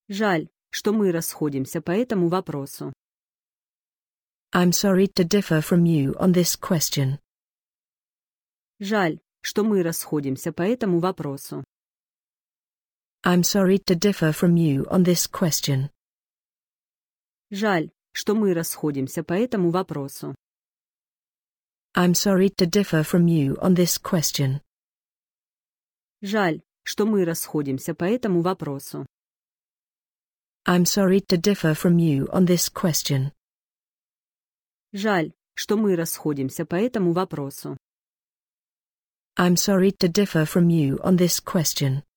Жаль, что мы расходимся по этому вопросу. I'm sorry to differ from you on this question. Жаль, что мы расходимся по этому вопросу. I'm sorry to differ from you on this question. Жаль, что мы расходимся по этому вопросу. I'm sorry to differ from you on this question. Жаль, что мы расходимся по этому вопросу. I'm sorry to differ from you on this question. Жаль, что мы расходимся по этому вопросу. I'm sorry to differ from you on this question.